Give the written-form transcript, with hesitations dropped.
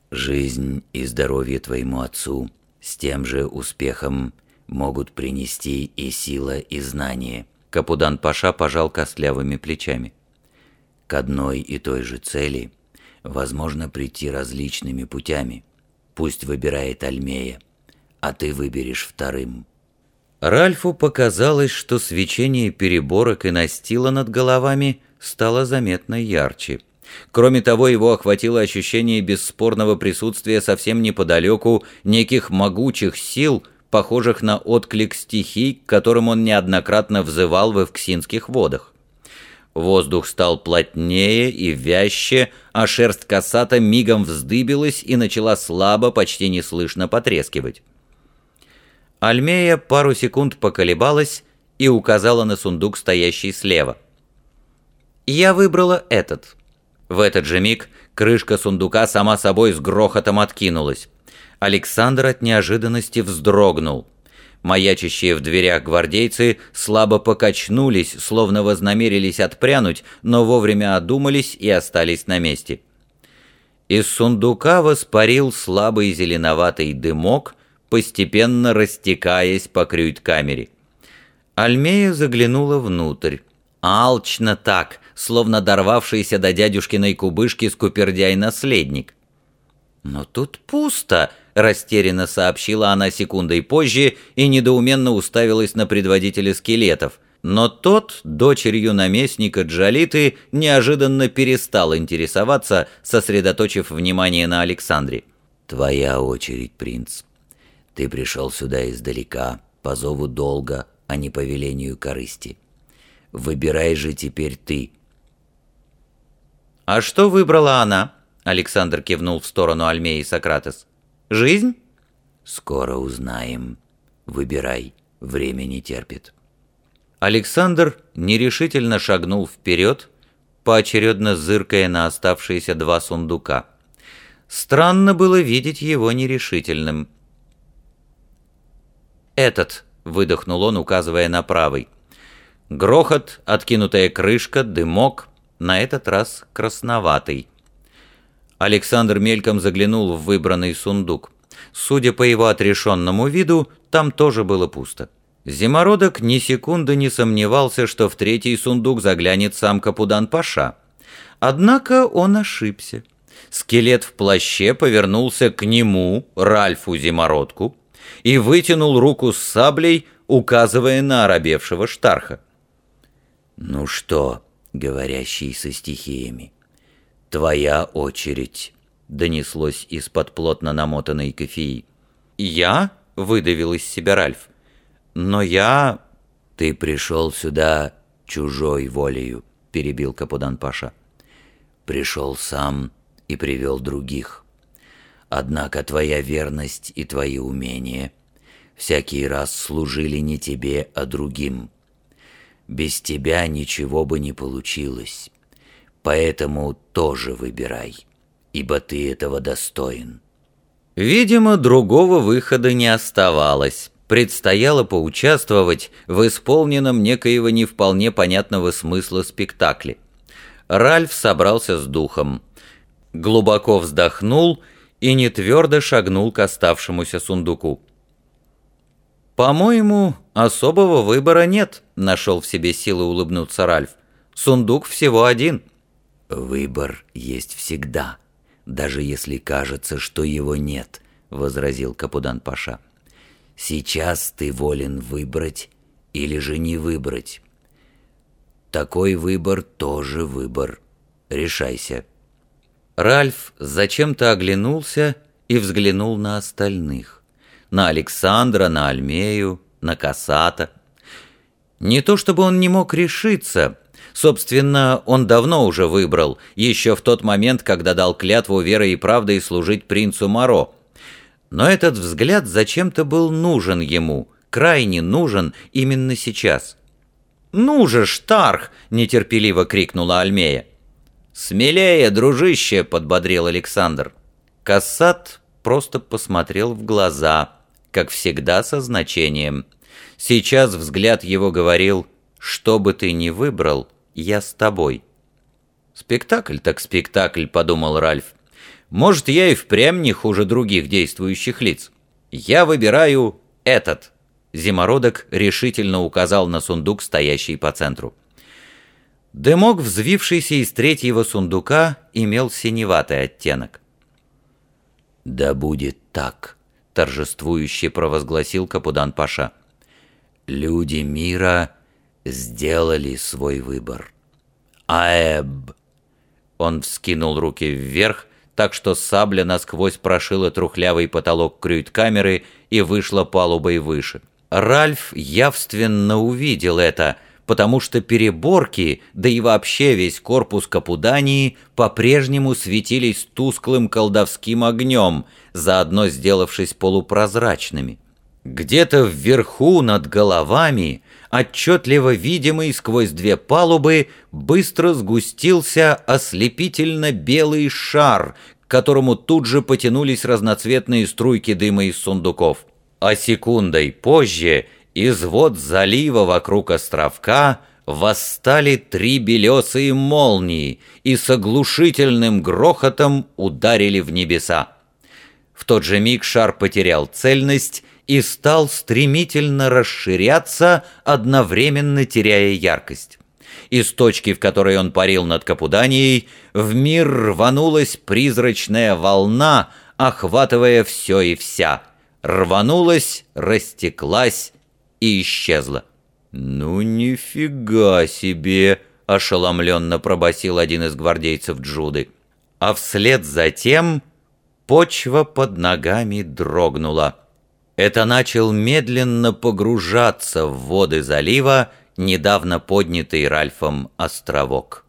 Жизнь и здоровье твоему отцу с тем же успехом могут принести и сила, и знание. Капудан-паша пожал костлявыми плечами. К одной и той же цели возможно прийти различными путями. Пусть выбирает Альмея, а ты выберешь вторым. Ральфу показалось, что свечение переборок и настила над головами стало заметно ярче. Кроме того, его охватило ощущение бесспорного присутствия совсем неподалеку неких могучих сил, похожих на отклик стихий, к которым он неоднократно взывал в Эвксинских водах. Воздух стал плотнее и вязче, а шерсть Кассата мигом вздыбилась и начала слабо, почти неслышно потрескивать. Альмея пару секунд поколебалась и указала на сундук, стоящий слева. «Я выбрала этот». В этот же миг крышка сундука сама собой с грохотом откинулась. Александр от неожиданности вздрогнул. Маячащие в дверях гвардейцы слабо покачнулись, словно вознамерились отпрянуть, но вовремя одумались и остались на месте. Из сундука воспарил слабый зеленоватый дымок, постепенно растекаясь по крюйт-камере. Альмея заглянула внутрь. Алчно так, словно дорвавшийся до дядюшкиной кубышки скупердяй-наследник. «Но тут пусто», — растерянно сообщила она секундой позже и недоуменно уставилась на предводителя скелетов. Но тот, дочерью наместника Джалиты, неожиданно перестал интересоваться, сосредоточив внимание на Александре. «Твоя очередь, принц. Ты пришел сюда издалека, по зову долга, а не по велению корысти. Выбирай же теперь ты». «А что выбрала она?» Александр кивнул в сторону Альмеи Сократес. «Жизнь?» «Скоро узнаем. Выбирай, время не терпит». Александр нерешительно шагнул вперед, поочередно зыркая на оставшиеся два сундука. Странно было видеть его нерешительным. «Этот», — выдохнул он, указывая на правый. Грохот, откинутая крышка, дымок, на этот раз красноватый. Александр мельком заглянул в выбранный сундук. Судя по его отрешенному виду, там тоже было пусто. Зимородок ни секунды не сомневался, что в третий сундук заглянет сам Капудан-паша. Однако он ошибся. Скелет в плаще повернулся к нему, Ральфу Зимородку, и вытянул руку с саблей, указывая на оробевшего Штарха. «Ну что, говорящий со стихиями, твоя очередь», — донеслось из-под плотно намотанной кефии. «Я?» — выдавил из себя Ральф. «Но я...» «Ты пришел сюда чужой волею», — перебил Капудан-паша. «Пришел сам и привел других. Однако твоя верность и твои умения всякий раз служили не тебе, а другим. Без тебя ничего бы не получилось. Поэтому тоже выбирай, ибо ты этого достоин». Видимо, другого выхода не оставалось. Предстояло поучаствовать в исполненном некоего не вполне понятного смысла спектакле. Ральф собрался с духом. Глубоко вздохнул и нетвердо шагнул к оставшемуся сундуку. «По-моему, особого выбора нет», — нашел в себе силы улыбнуться Ральф. «Сундук всего один». «Выбор есть всегда, даже если кажется, что его нет», — возразил Капудан-паша. «Сейчас ты волен выбрать или же не выбрать. Такой выбор тоже выбор. Решайся». Ральф зачем-то оглянулся и взглянул на остальных. На Александра, на Альмею, на Кассата. Не то чтобы он не мог решиться. Собственно, он давно уже выбрал, еще в тот момент, когда дал клятву верой и правдой служить принцу Моро. Но этот взгляд зачем-то был нужен ему, крайне нужен именно сейчас. «Ну же, Штарх!» — нетерпеливо крикнула Альмея. «Смелее, дружище!» — подбодрил Александр. Кассат просто посмотрел в глаза, как всегда со значением. Сейчас взгляд его говорил: «Что бы ты ни выбрал, я с тобой». «Спектакль так спектакль», — подумал Ральф. Может, я и впрямь не хуже других действующих лиц. Я выбираю этот». Зимородок решительно указал на сундук, стоящий по центру. Дымок, взвившийся из третьего сундука, имел синеватый оттенок. «Да будет так», — торжествующе провозгласил Капудан-паша. «Люди мира сделали свой выбор. Аэб!» Он вскинул руки вверх, так что сабля насквозь прошила трухлявый потолок крюйт-камеры и вышла палубой выше. Ральф явственно увидел это, потому что переборки, да и вообще весь корпус Капудании по-прежнему светились тусклым колдовским огнем, заодно сделавшись полупрозрачными. Где-то вверху над головами, отчетливо видимый сквозь две палубы, быстро сгустился ослепительно белый шар, к которому тут же потянулись разноцветные струйки дыма из сундуков. А секундой позже из вод залива вокруг островка восстали 3 белесые молнии и с оглушительным грохотом ударили в небеса. В тот же миг шар потерял цельность и стал стремительно расширяться, одновременно теряя яркость. Из точки, в которой он парил над Капуданией, в мир рванулась призрачная волна, охватывая все и вся. Рванулась, растеклась и исчезла. «Ну нифига себе!» — ошеломленно пробасил один из гвардейцев Джуды. А вслед за тем почва под ногами дрогнула. Это начал медленно погружаться в воды залива недавно поднятый Ральфом островок.